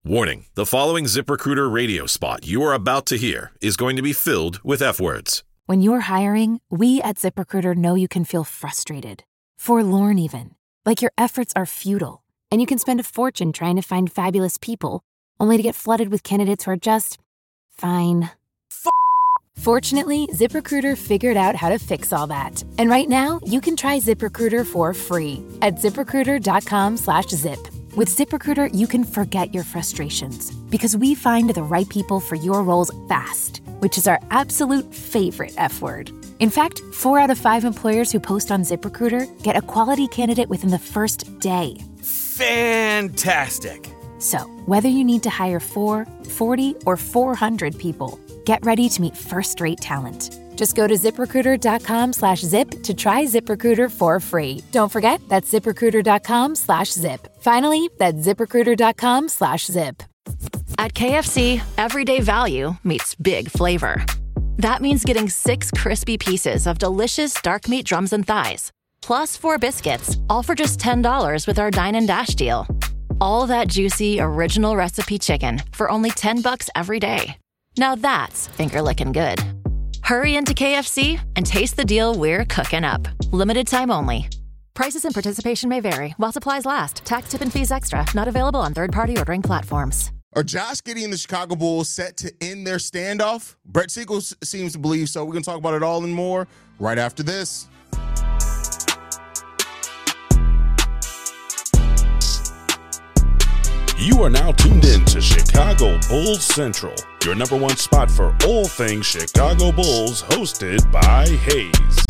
Warning, the following ZipRecruiter radio spot you are about to hear is going to be filled with F-words. When you're hiring, we at ZipRecruiter know you can feel frustrated, forlorn even, like your efforts are futile, and you can spend a fortune trying to find fabulous people, only to get flooded with candidates who are just fine. Fortunately, ZipRecruiter figured out how to fix all that. And right now, you can try ZipRecruiter for free at ZipRecruiter.com/zip. With ZipRecruiter, you can forget your frustrations because we find the right people for your roles fast, which is our absolute favorite F word. In fact, 4 out of 5 employers who post on ZipRecruiter get a quality candidate within the first day. Fantastic. So, whether you need to hire 4, 40, or 400 people, get ready to meet first-rate talent. Just go to ZipRecruiter.com/zip to try ZipRecruiter for free. Don't forget, that's ZipRecruiter.com/zip. Finally, that's ZipRecruiter.com/zip. At KFC, everyday value meets big flavor. That means getting 6 crispy pieces of delicious dark meat drums and thighs, plus 4 biscuits, all for just $10 with our Dine and Dash deal. All that juicy, original recipe chicken for only $10 every day. Now that's finger-licking good. Hurry into KFC and taste the deal we're cooking up. Limited time only. Prices and participation may vary while supplies last. Tax, tip, and fees extra. Not available on third-party ordering platforms. Are Josh Giddey and the Chicago Bulls set to end their standoff? Brett Siegel seems to believe so. We're going to talk about it all and more right after this. You are now tuned in to Chicago Bulls Central, your number one spot for all things Chicago Bulls, hosted by Hayes.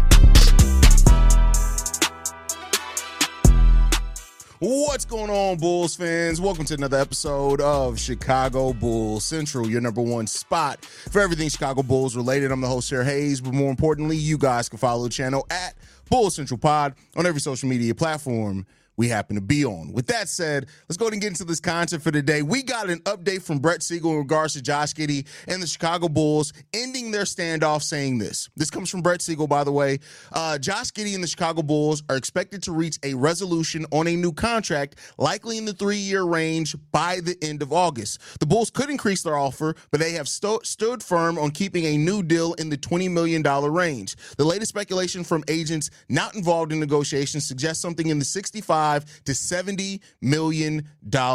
What's going on, Bulls fans? Welcome to another episode of Chicago Bulls Central, your number one spot for everything Chicago Bulls related. I'm the host here, Hayes, but more importantly, you guys can follow the channel at Bulls Central Pod on every social media platform we happen to be on. With that said, let's go ahead and get into this content for today. We got an update from Brett Siegel in regards to Josh Giddey and the Chicago Bulls ending their standoff, saying this. This comes from Brett Siegel, by the way. Josh Giddey and the Chicago Bulls are expected to reach a resolution on a new contract, likely in the 3-year range by the end of August. The Bulls could increase their offer, but they have stood firm on keeping a new deal in the $20 million range. The latest speculation from agents not involved in negotiations suggests something in the $65 to $70 million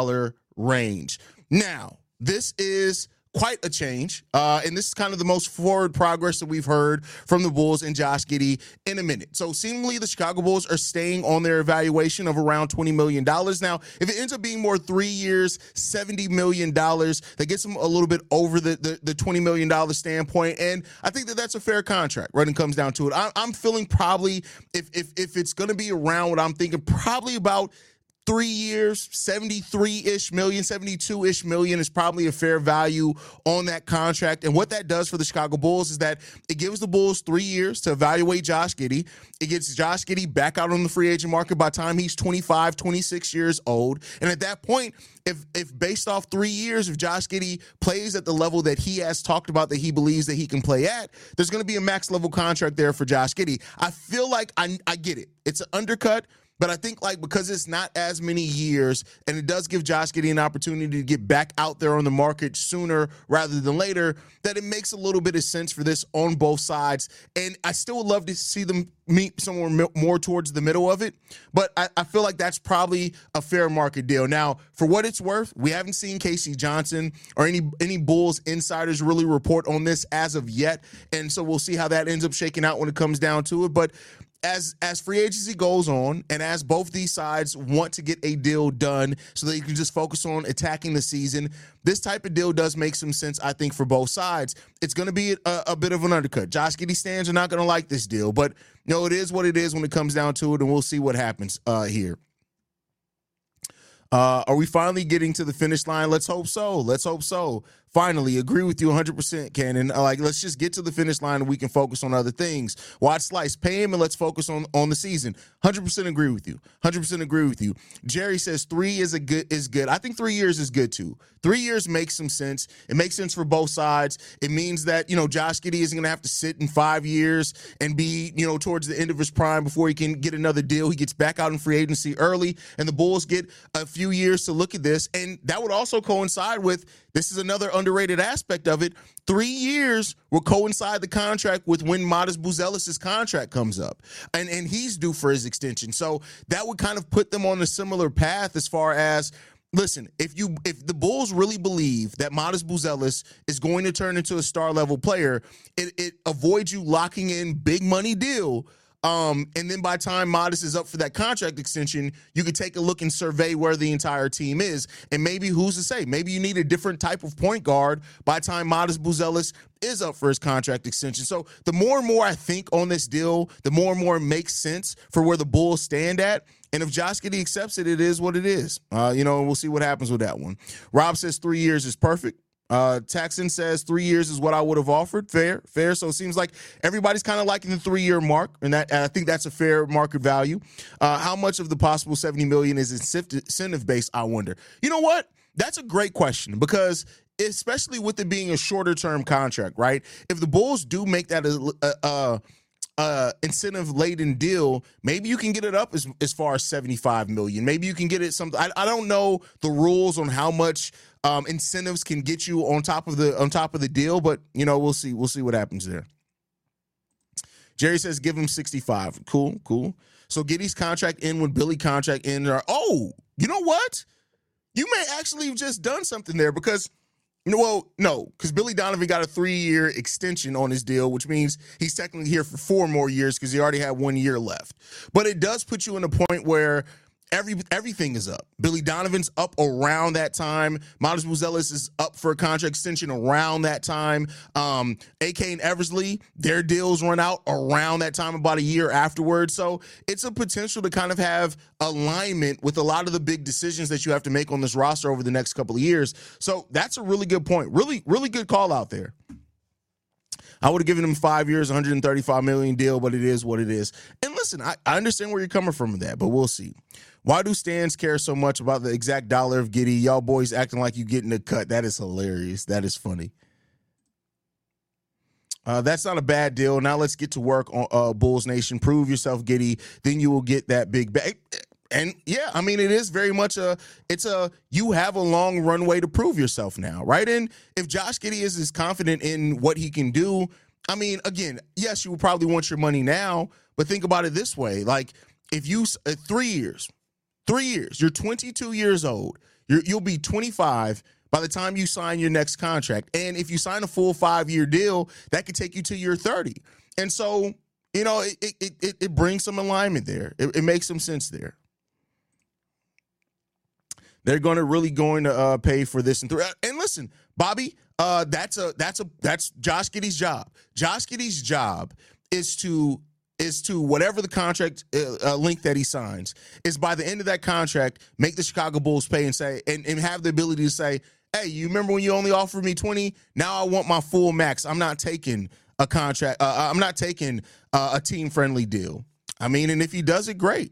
range. Now, this is quite a change, and this is kind of the most forward progress that we've heard from the Bulls and Josh Giddey in a minute. So seemingly the Chicago Bulls are staying on their evaluation of around $20 million. Now, if it ends up being more 3 years, $70 million, that gets them a little bit over the $20 million standpoint, and I think that that's a fair contract when it comes down to it. I'm feeling probably, if it's going to be around what I'm thinking, probably about 3 years, 73-ish million, 72-ish million is probably a fair value on that contract. And what that does for the Chicago Bulls is that it gives the Bulls 3 years to evaluate Josh Giddey. It gets Josh Giddey back out on the free agent market by the time he's 25, 26 years old. And at that point, if based off 3 years, if Josh Giddey plays at the level that he has talked about that he believes that he can play at, there's going to be a max level contract there for Josh Giddey. I feel like I get it. It's an undercut. But I think, because it's not as many years, and it does give Josh Giddey an opportunity to get back out there on the market sooner rather than later, that it makes a little bit of sense for this on both sides. And I still would love to see them meet somewhere more towards the middle of it. But I feel like that's probably a fair market deal. Now, for what it's worth, we haven't seen Casey Johnson or any Bulls insiders really report on this as of yet. And so we'll see how that ends up shaking out when it comes down to it. But as free agency goes on, and as both these sides want to get a deal done so that you can just focus on attacking the season, this type of deal does make some sense, I think, for both sides. It's going to be a bit of an undercut. Josh Giddey stands are not going to like this deal, but it is what it is when it comes down to it, and we'll see what happens here. Are we finally getting to the finish line? Let's hope so. Let's hope so. Finally, agree with you 100%, Cannon. Let's just get to the finish line and we can focus on other things. Watch Slice, pay him, and let's focus on the season. 100% agree with you. 100% agree with you. Jerry says 3 is good. I think 3 years is good too. 3 years makes some sense. It makes sense for both sides. It means that, Josh Giddey isn't going to have to sit in 5 years and be, towards the end of his prime before he can get another deal. He gets back out in free agency early, and the Bulls get a few years to look at this, and that would also coincide with, this is another underrated aspect of it, 3 years will coincide the contract with when Matas Buzelis' contract comes up, and he's due for his extension. So that would kind of put them on a similar path as far as, listen, if the Bulls really believe that Matas Buzelis is going to turn into a star-level player, it avoids you locking in big money deal. And then by the time Matas is up for that contract extension, you could take a look and survey where the entire team is. And maybe, who's to say, maybe you need a different type of point guard by the time Matas Buzelis is up for his contract extension. So the more and more I think on this deal, the more and more it makes sense for where the Bulls stand at. And if Josh Giddey accepts it, it is what it is. And we'll see what happens with that one. Rob says 3 years is perfect. Taxon says 3 years is what I would have offered. Fair. So it seems like everybody's kind of liking the 3-year mark, and I think that's a fair market value. How much of the possible $70 million is incentive based, I wonder. You know what? That's a great question, because especially with it being a shorter term contract, right? If the Bulls do make that incentive laden deal, maybe you can get it up as far as $75 million. Maybe you can get it something. I don't know the rules on how much incentives can get you on top of the deal, but we'll see what happens there. Jerry says give him 65. Cool. So Giddey's contract in when Billy contract in. Oh, you know what? You may actually have just done something there, because because Billy Donovan got a 3-year extension on his deal, which means he's technically here for 4 more years because he already had 1 year left. But it does put you in a point where everything is up. Billy Donovan's up around that time. Matas Buzelis is up for a contract extension around that time. AK and Eversley, their deals run out around that time, about a year afterwards. So it's a potential to kind of have alignment with a lot of the big decisions that you have to make on this roster over the next couple of years. So that's a really good point. Really, really good call out there. I would have given him 5 years, $135 million deal, but it is what it is. And listen, I understand where you're coming from with that, but we'll see. Why do Stans care so much about the exact dollar of Giddey? Y'all boys acting like you getting a cut. That is hilarious. That is funny. That's not a bad deal. Now let's get to work on Bulls Nation. Prove yourself, Giddey. Then you will get that big bag. And yeah, I mean, it is very much you have a long runway to prove yourself now, right? And if Josh Giddey is as confident in what he can do, I mean, again, yes, you will probably want your money now, but think about it this way. Like, if you, 3 years, you're 22 years old, you'll be 25 by the time you sign your next contract. And if you sign a full 5-year deal, that could take you to your 30. And so, it brings some alignment there. It makes some sense there. They're really going to pay for this. And listen, Bobby, that's Josh Giddey's job. Josh Giddey's job is to whatever the contract length that he signs is, by the end of that contract, make the Chicago Bulls pay and say, and have the ability to say, hey, you remember when you only offered me 20? Now I want my full max. I'm not taking a contract. I'm not taking a team-friendly deal. I mean, and if he does it, great.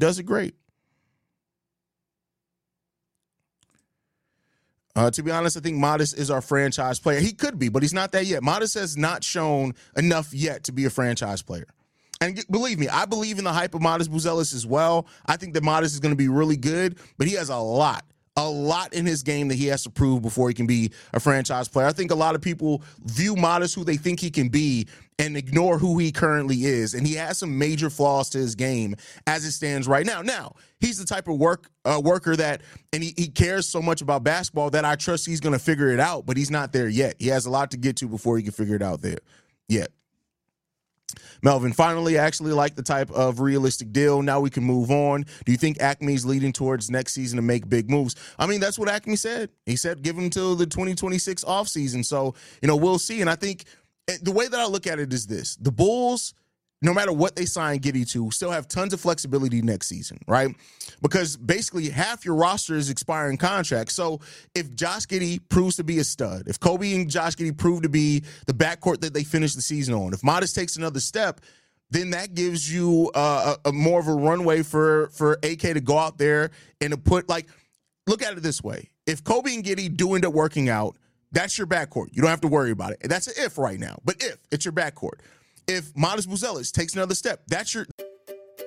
To be honest, I think Matas is our franchise player. He could be, but he's not that yet. Matas has not shown enough yet to be a franchise player. And believe me, I believe in the hype of Matas Buzelis as well. I think that Matas is going to be really good, but he has a lot in his game that he has to prove before he can be a franchise player. I think a lot of people view Matas who they think he can be and ignore who he currently is. And he has some major flaws to his game as it stands right now. Now, he's the type of worker that, and he cares so much about basketball that I trust he's going to figure it out, but he's not there yet. He has a lot to get to before he can figure it out there yet. Melvin, finally, I actually like the type of realistic deal. Now we can move on. Do you think Acme's leading towards next season to make big moves? I mean, that's what Acme said. He said give him till the 2026 offseason. So, we'll see. And I think the way that I look at it is this. The Bulls, no matter what they sign Giddey to, still have tons of flexibility next season, right? Because basically half your roster is expiring contracts. So if Josh Giddey proves to be a stud, if Kobe and Josh Giddey prove to be the backcourt that they finish the season on, if Matas takes another step, then that gives you a more of a runway for AK to go out there and to put, look at it this way. If Kobe and Giddey do end up working out, that's your backcourt. You don't have to worry about it. That's an if right now, but if it's your backcourt. If Matas Buzelis takes another step, that's your...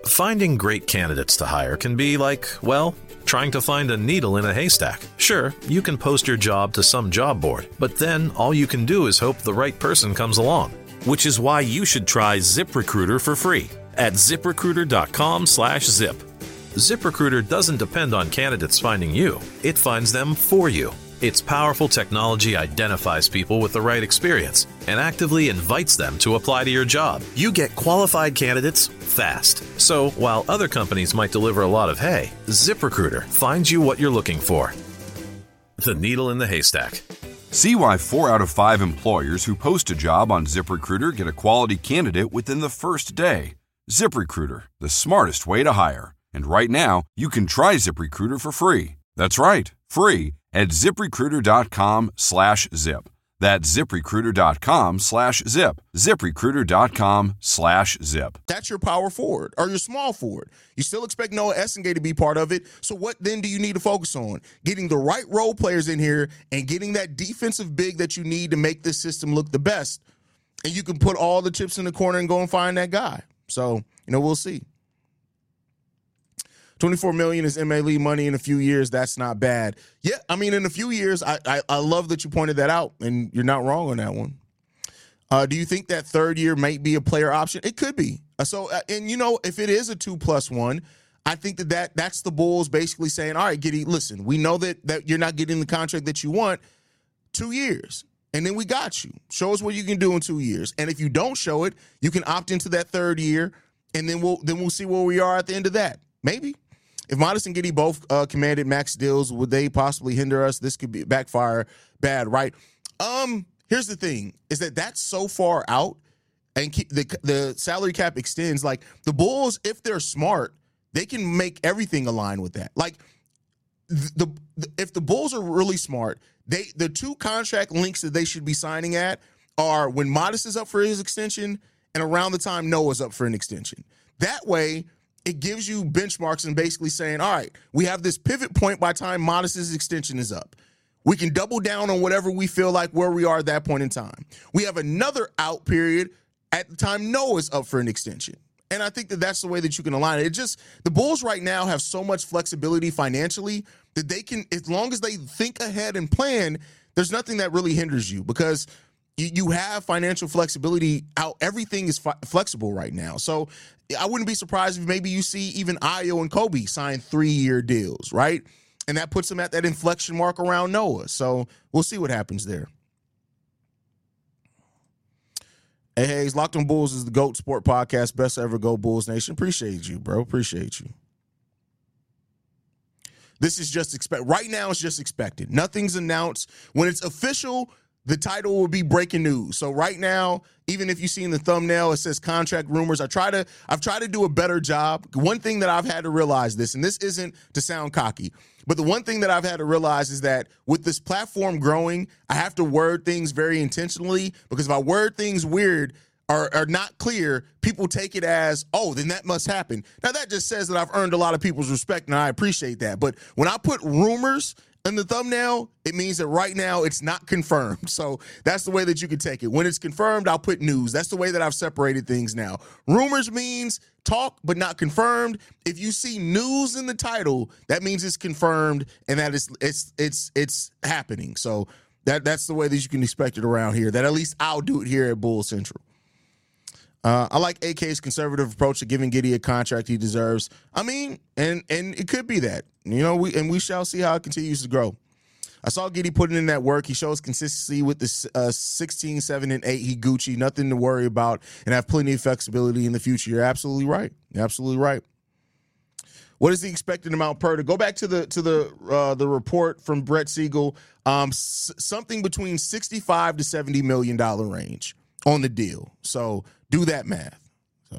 Finding great candidates to hire can be like, well, trying to find a needle in a haystack. Sure, you can post your job to some job board, but then all you can do is hope the right person comes along. Which is why you should try ZipRecruiter for free at ZipRecruiter.com/zip. ZipRecruiter doesn't depend on candidates finding you. It finds them for you. Its powerful technology identifies people with the right experience and actively invites them to apply to your job. You get qualified candidates fast. So while other companies might deliver a lot of hay, ZipRecruiter finds you what you're looking for. The needle in the haystack. See why 4 out of 5 employers who post a job on ZipRecruiter get a quality candidate within the first day. ZipRecruiter, the smartest way to hire. And right now, you can try ZipRecruiter for free. That's right, free at ZipRecruiter.com/zip. That's ZipRecruiter.com/zip. ZipRecruiter.com/zip. That's your power forward or your small forward. You still expect Noah Essengate to be part of it. So what then do you need to focus on? Getting the right role players in here and getting that defensive big that you need to make this system look the best. And you can put all the chips in the corner and go and find that guy. So, we'll see. $24 million is MLE money in a few years. That's not bad. Yeah, in a few years, I love that you pointed that out, and you're not wrong on that one. Do you think that third year might be a player option? It could be. If it is a 2+1, I think that's the Bulls basically saying, all right, Giddey, listen, we know that you're not getting the contract that you want. 2 years. And then we got you. Show us what you can do in 2 years. And if you don't show it, you can opt into that third year, and then we'll see where we are at the end of that. Maybe. If Modest and Giddey both commanded max deals, would they possibly hinder us? This could be backfire bad, right? Here's the thing, is that's so far out, and the salary cap extends. Like, the Bulls, if they're smart, they can make everything align with that. Like, if the Bulls are really smart, the two contract links that they should be signing at are when Modest is up for his extension and around the time Noah's up for an extension. That way, it gives you benchmarks and basically saying, all right, we have this pivot point by time Modest's extension is up. We can double down on whatever we feel like where we are at that point in time. We have another out period at the time Noah's up for an extension. And I think that's the way that you can align it. The Bulls right now have so much flexibility financially that they can, as long as they think ahead and plan, there's nothing that really hinders you, because you have financial flexibility out. Everything is flexible right now. So I wouldn't be surprised if maybe you see even Ayo and Kobe sign 3-year deals, right? And that puts them at that inflection mark around Noah. So we'll see what happens there. Hey, Hayes, Locked on Bulls is the GOAT Sport Podcast. Best ever. Go Bulls Nation. Appreciate you, bro. Appreciate you. This is just right now, it's just expected. Nothing's announced. When it's official, the title will be breaking news. So right now, even if you see in the thumbnail, it says contract rumors. I've tried to do a better job. One thing that I've had to realize this, and this isn't to sound cocky, but the one thing that I've had to realize is that with this platform growing, I have to word things very intentionally, because if I word things weird or not clear, people take it as, oh, then that must happen. Now, that just says that I've earned a lot of people's respect, and I appreciate that. But when I put rumors in the thumbnail, it means that right now it's not confirmed. So that's the way that you can take it. When it's confirmed, I'll put news. That's the way that I've separated things now. Rumors means talk, but not confirmed. If you see news in the title, that means it's confirmed and that it's happening. So that's the way that you can expect it around here. That at least I'll do it here at Bull Central. I like AK's conservative approach to giving Giddey a contract he deserves. And it could be that, we shall see how it continues to grow. I saw Giddey putting in that work. He shows consistency with the 16, 7, and 8. He Gucci, nothing to worry about, and have plenty of flexibility in the future. You're absolutely right. You're absolutely right. What is the expected amount per? To go back to the report from Brett Siegel, something between $65 to $70 million range on the deal. So do that math. So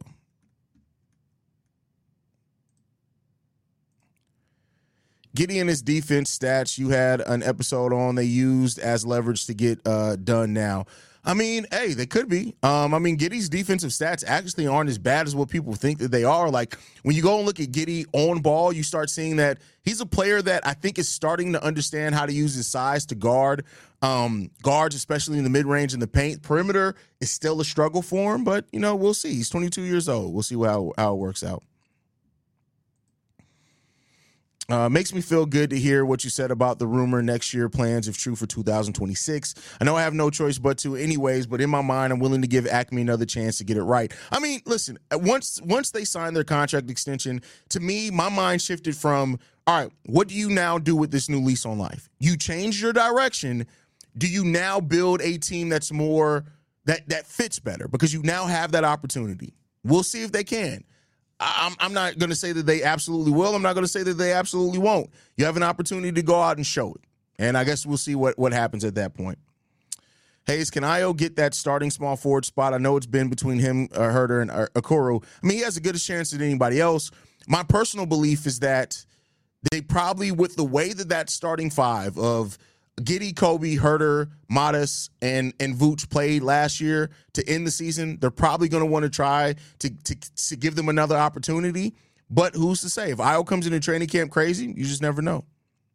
Giddey and his defense stats, you had an episode on, they used as leverage to get done now. Hey, they could be. Giddey's defensive stats actually aren't as bad as what people think that they are. Like, when you go and look at Giddey on ball, you start seeing that he's a player that I think is starting to understand how to use his size to guard guards, especially in the mid-range and the paint. Perimeter is still a struggle for him, but, we'll see. He's 22 years old. We'll see how it works out. Makes me feel good to hear what you said about the rumor next year plans, if true, for 2026. I know I have no choice but to anyways, but in my mind, I'm willing to give Acme another chance to get it right. I mean, listen, once they signed their contract extension, to me, my mind shifted from, all right, what do you now do with this new lease on life? You changed your direction. Do you now build a team that's more, that fits better? Because you now have that opportunity. We'll see if they can. I'm not going to say that they absolutely will. I'm not going to say that they absolutely won't. You have an opportunity to go out and show it. And I guess we'll see what happens at that point. Hayes, can Ayo get that starting small forward spot? I know it's been between him, Herter, and Okoro. I mean, he has a good chance than anybody else. My personal belief is that they probably, with the way that starting five of Giddey, Kobe, Herter, Modest, and Vooch played last year to end the season, they're probably going to want to try to give them another opportunity. But who's to say? If Ayo comes into training camp crazy, you just never know.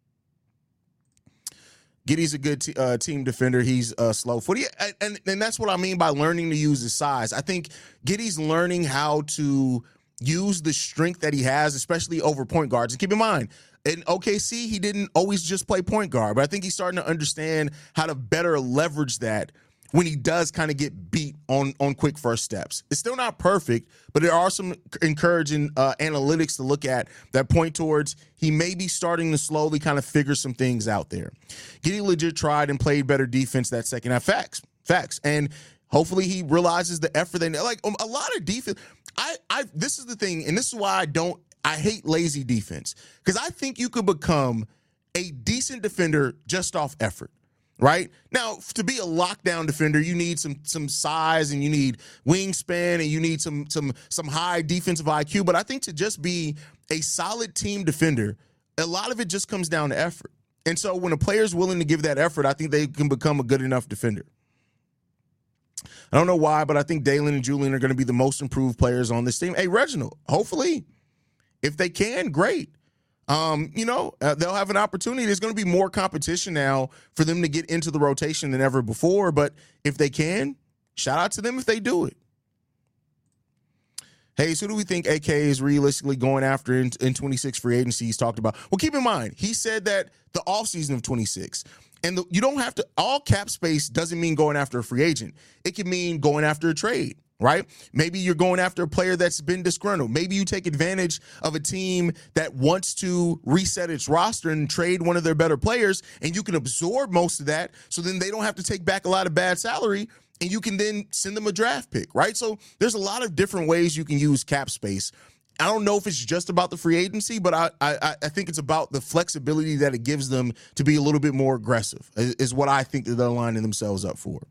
Giddey's a good team defender. He's slow footy. And that's what I mean by learning to use his size. I think Giddey's learning how to use the strength that he has, especially over point guards. And keep in mind, in OKC, he didn't always just play point guard, but I think he's starting to understand how to better leverage that when he does kind of get beat on quick first steps. It's still not perfect, but there are some encouraging analytics to look at that point towards he may be starting to slowly kind of figure some things out there. Giddey legit tried and played better defense that second half. Facts. And hopefully he realizes the effort they like. A lot of defense. This is the thing, and this is why I hate lazy defense, because I think you could become a decent defender just off effort, right? Now, to be a lockdown defender, you need some size, and you need wingspan, and you need some high defensive IQ. But I think to just be a solid team defender, a lot of it just comes down to effort. And so when a player's willing to give that effort, I think they can become a good enough defender. I don't know why, but I think Dalen and Julian are going to be the most improved players on this team. Hey, Reginald, hopefully. If they can, great. They'll have an opportunity. There's going to be more competition now for them to get into the rotation than ever before. But if they can, shout out to them if they do it. Hey, so who do we think AK is realistically going after in 26 free agency he's talked about? Well, keep in mind, he said that the offseason of 26. And you don't have to – all cap space doesn't mean going after a free agent. It can mean going after a trade. Right? Maybe you're going after a player that's been disgruntled. Maybe you take advantage of a team that wants to reset its roster and trade one of their better players, and you can absorb most of that, so then they don't have to take back a lot of bad salary, and you can then send them a draft pick, right? So there's a lot of different ways you can use cap space. I don't know if it's just about the free agency, but I think it's about the flexibility that it gives them to be a little bit more aggressive, is what I think that they're lining themselves up for.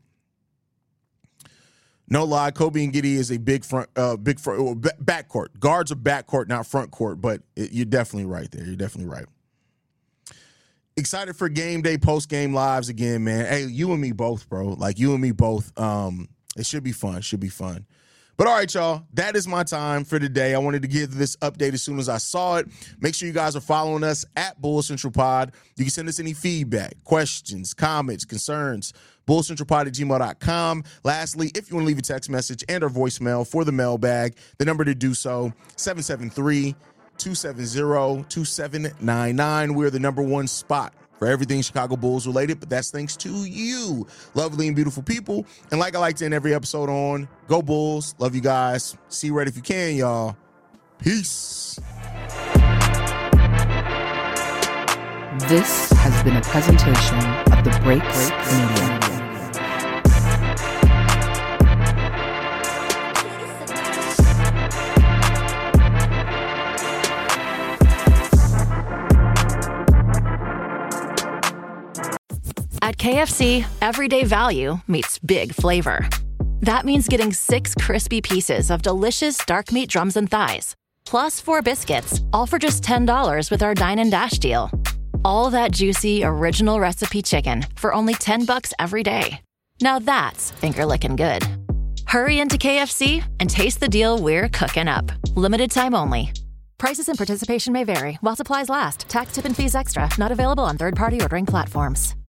No lie, Kobe and Giddey is a big backcourt. Guards are backcourt, not front court, but you're definitely right there. You're definitely right. Excited for game day, post-game lives again, man. Hey, you and me both, bro. Like, you and me both. It should be fun. But all right, y'all, that is my time for today. I wanted to give this update as soon as I saw it. Make sure you guys are following us at Bull Central Pod. You can send us any feedback, questions, comments, concerns, bullcentralpod@gmail.com. Lastly, if you want to leave a text message and or voicemail for the mailbag, the number to do so, 773-270-2799. We're the number one spot for everything Chicago Bulls related, but that's thanks to you, lovely and beautiful people. And like I like to end every episode on, go Bulls. Love you guys. See you right if you can, y'all. Peace. This has been a presentation of the Breaks Media. At KFC, everyday value meets big flavor. That means getting 6 crispy pieces of delicious dark meat drums and thighs, plus 4 biscuits, all for just $10 with our Dine and Dash deal. All that juicy, original recipe chicken for only $10 every day. Now that's finger-licking good. Hurry into KFC and taste the deal we're cooking up. Limited time only. Prices and participation may vary while supplies last. Tax, tip, and fees extra. Not available on third-party ordering platforms.